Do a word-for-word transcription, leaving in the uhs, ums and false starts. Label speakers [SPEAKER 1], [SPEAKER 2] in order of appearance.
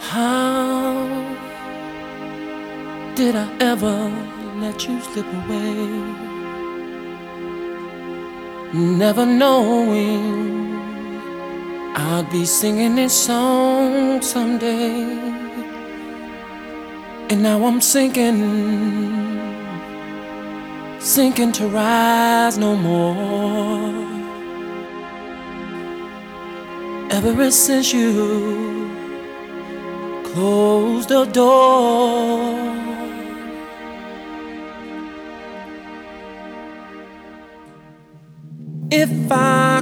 [SPEAKER 1] How did I ever let you slip away? Never knowing I'd be singing this song someday. And now I'm sinking, sinking to rise no more. Ever since you closed the door, if I